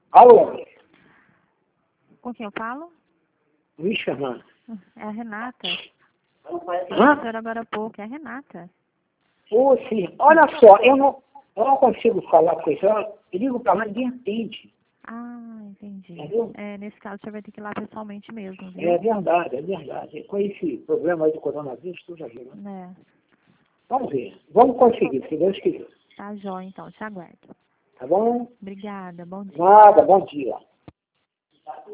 Alô? Com quem eu falo? Luiz Fernando. É a Renata. Hã? A senhora agora há pouco, é a Renata. Ô, sim. Olha só, eu não consigo falar com isso. Eu ligo pra lá, ninguém atende. Ah, entendi. Entendeu? É, nesse caso, você vai ter que ir lá pessoalmente mesmo, viu? É verdade, é verdade. Com esse problema aí do coronavírus, tu já viu, né? É. Vamos ver. Vamos conseguir, se Deus quiser. Tá jóia, então. Te aguardo. Tá bom? Obrigada. Bom dia. Nada, bom dia.